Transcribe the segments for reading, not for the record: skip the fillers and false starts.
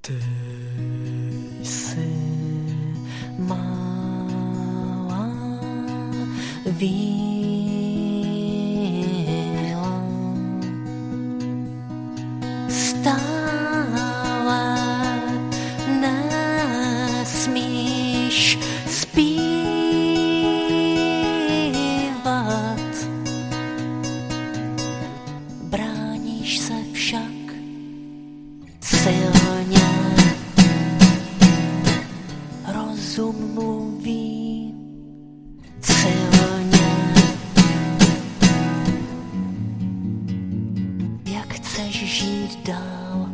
Ty jsi malá víla, stále nesmíš zpívat, bráníš se však silně, rozum mluví silně. Jak chceš žít dál?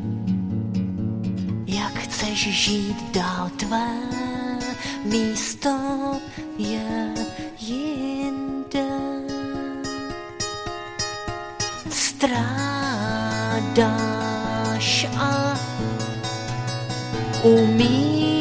Jak chceš žít dál? Tvé místo je jinde. Strádáš a umíš